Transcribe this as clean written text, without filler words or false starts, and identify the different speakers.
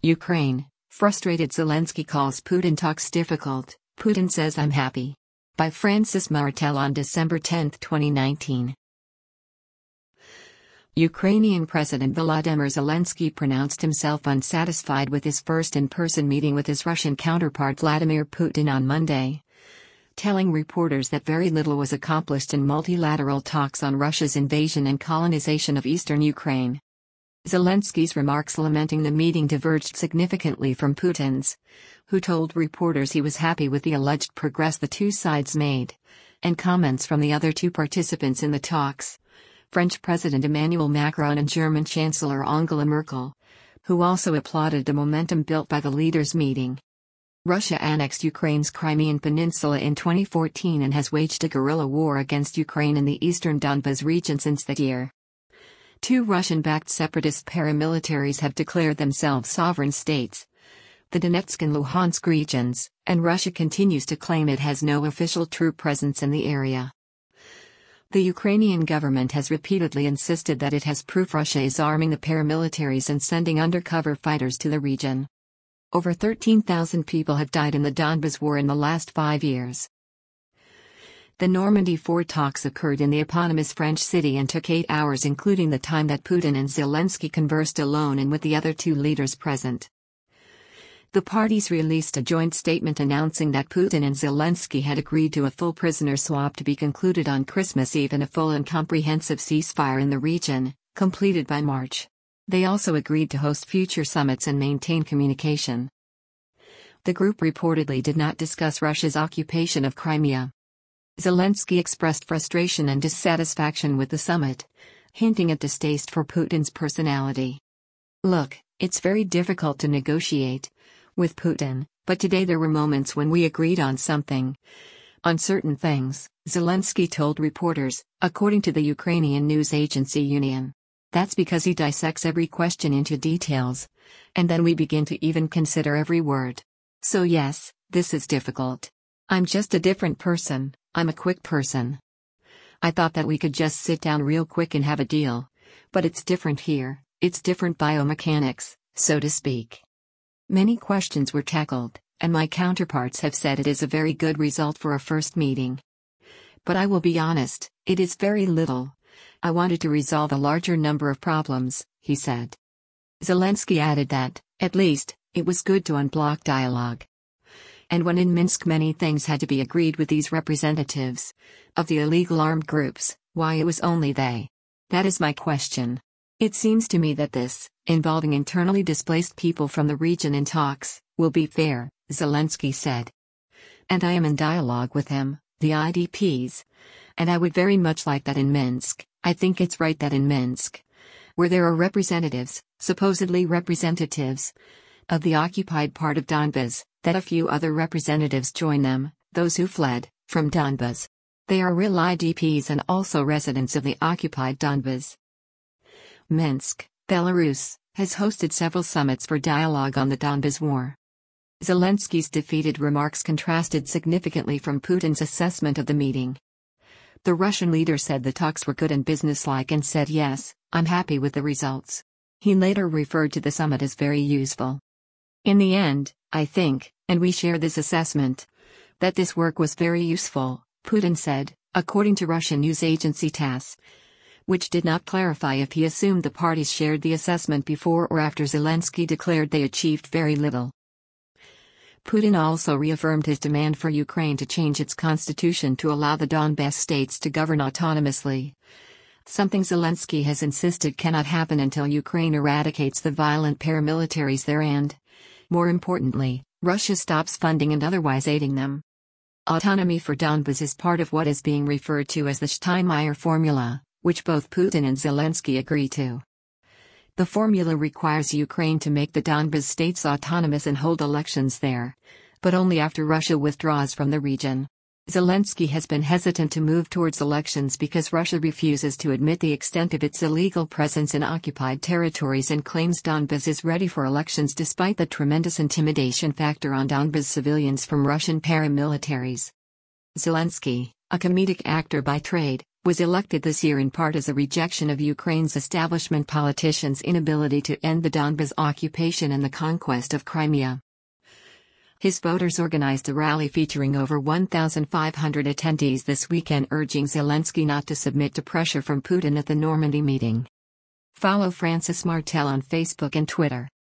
Speaker 1: Ukraine, frustrated Zelensky calls Putin talks difficult. Putin says I'm happy. By Francis Martel on December 10, 2019. Ukrainian President Volodymyr Zelensky pronounced himself unsatisfied with his first in-person meeting with his Russian counterpart Vladimir Putin on Monday, telling reporters that very little was accomplished in multilateral talks on Russia's invasion and colonization of eastern Ukraine. Zelensky's remarks lamenting the meeting diverged significantly from Putin's, who told reporters he was happy with the alleged progress the two sides made, and comments from the other two participants in the talks, French President Emmanuel Macron and German Chancellor Angela Merkel, who also applauded the momentum built by the leaders' meeting. Russia annexed Ukraine's Crimean Peninsula in 2014 and has waged a guerrilla war against Ukraine in the eastern Donbas region since that year. Two Russian-backed separatist paramilitaries have declared themselves sovereign states, the Donetsk and Luhansk regions, and Russia continues to claim it has no official troop presence in the area. The Ukrainian government has repeatedly insisted that it has proof Russia is arming the paramilitaries and sending undercover fighters to the region. Over 13,000 people have died in the Donbas war in the last 5 years. The Normandy 4 talks occurred in the eponymous French city and took 8 hours, including the time that Putin and Zelensky conversed alone and with the other two leaders present. The parties released a joint statement announcing that Putin and Zelensky had agreed to a full prisoner swap to be concluded on Christmas Eve and a full and comprehensive ceasefire in the region, completed by March. They also agreed to host future summits and maintain communication. The group reportedly did not discuss Russia's occupation of Crimea. Zelensky expressed frustration and dissatisfaction with the summit, hinting at distaste for Putin's personality. Look, it's very difficult to negotiate with Putin, but today there were moments when we agreed on something. On certain things, Zelensky told reporters, according to the Ukrainian news agency Union. That's because he dissects every question into details, and then we begin to even consider every word. So yes, this is difficult. I'm just a different person, I'm a quick person. I thought that we could just sit down real quick and have a deal. But it's different here, it's different biomechanics, so to speak. Many questions were tackled, and my counterparts have said it is a very good result for a first meeting. But I will be honest, it is very little. I wanted to resolve a larger number of problems, he said. Zelensky added that, at least, it was good to unblock dialogue. And when in Minsk many things had to be agreed with these representatives of the illegal armed groups, why it was only they? That is my question. It seems to me that this, involving internally displaced people from the region in talks, will be fair, Zelensky said. And I am in dialogue with them, the IDPs. And I would very much like that in Minsk. I think it's right that in Minsk, where there are representatives, supposedly representatives, of the occupied part of Donbas, that a few other representatives join them, those who fled from Donbas. They are real IDPs and also residents of the occupied Donbas. Minsk, Belarus, has hosted several summits for dialogue on the Donbas war. Zelensky's defeated remarks contrasted significantly from Putin's assessment of the meeting. The Russian leader said the talks were good and businesslike and said yes, I'm happy with the results. He later referred to the summit as very useful. In the end, I think, and we share this assessment, that this work was very useful, Putin said, according to Russian news agency TASS, which did not clarify if he assumed the parties shared the assessment before or after Zelensky declared they achieved very little. Putin also reaffirmed his demand for Ukraine to change its constitution to allow the Donbas states to govern autonomously, something Zelensky has insisted cannot happen until Ukraine eradicates the violent paramilitaries there and, more importantly, Russia stops funding and otherwise aiding them. Autonomy for Donbas is part of what is being referred to as the Steinmeier formula, which both Putin and Zelensky agree to. The formula requires Ukraine to make the Donbas states autonomous and hold elections there, but only after Russia withdraws from the region. Zelensky has been hesitant to move towards elections because Russia refuses to admit the extent of its illegal presence in occupied territories and claims Donbas is ready for elections despite the tremendous intimidation factor on Donbas civilians from Russian paramilitaries. Zelensky, a comedic actor by trade, was elected this year in part as a rejection of Ukraine's establishment politicians' inability to end the Donbas occupation and the conquest of Crimea. His voters organized a rally featuring over 1,500 attendees this weekend, urging Zelensky not to submit to pressure from Putin at the Normandy meeting. Follow Francis Martel on Facebook and Twitter.